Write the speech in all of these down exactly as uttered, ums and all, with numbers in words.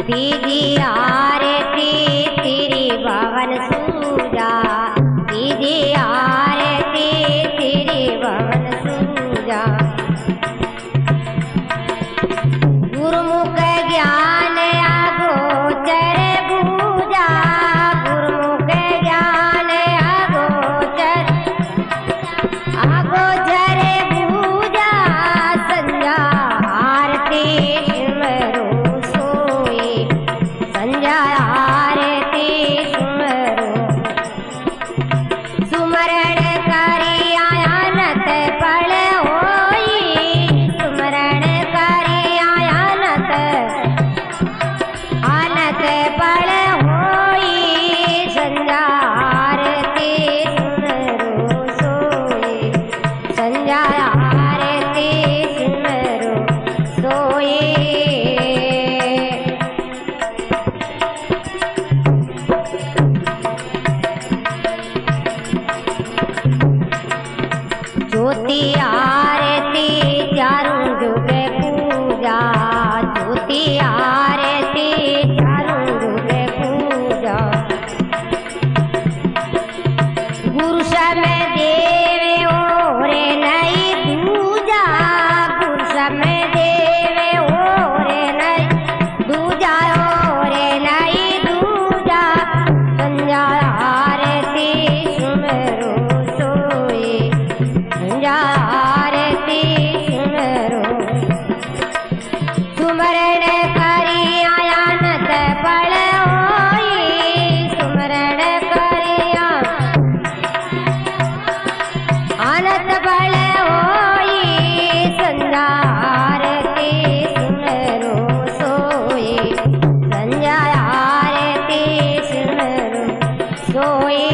दीदी आरती तेरी भवन सूजा, दीदी आरती तेरी भवन सूजा। गुरुमुख ज्ञान अगोचर पूजा, गुरुमुख ज्ञान अगोचर अगोचर पूजा। संध्या आरती सिमरो सोए, संध्या आरती सिमरो। सुमरण करी आयानत पल होई, सुमरण करी आयानत आनत पल होई। संध्या आरती सिमरो सोए, संध्या आरती सिमरो सोए। ज्योति आरती चारों जुग पूजा, ज्योति आरती चारों जुग पूजा। गुरु समय देवे ओरे नई दूजा, गुरु समय देवे ओरे नई दूजा, ओरे नई दूजा। संध्या आरती सिमरो सोए, संध्या आरती सिमरो। सुमरण करी आयानत पल होई, सुमरण करी आनत पल होई। संध्या आरती सिमरो सोए, संध्या आरती सिमरो सोए।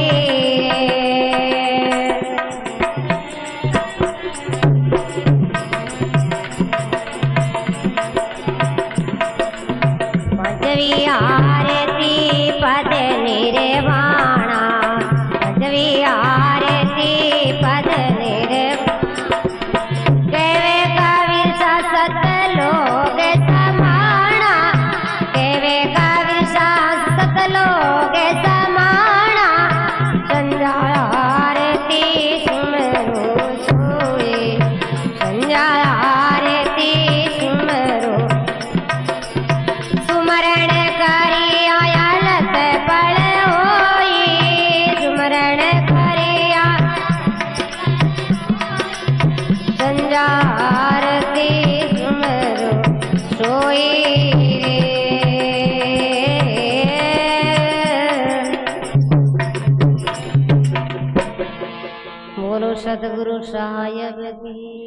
पंचवी आरती पद निर्वाणा, पंचवी आरती पद निर्वाणा। केवे कबीर सा सत लोग समाना, केवे कबीर सा सत लोग समाना। संध्या आरती सिमरो सोए, संध्या आरती सिमरो। सुमरण करी आयानत पल होई, सुमरण करी आ संध्या आरती सिमरो सोए। बोलो सतगुरु साहिब की।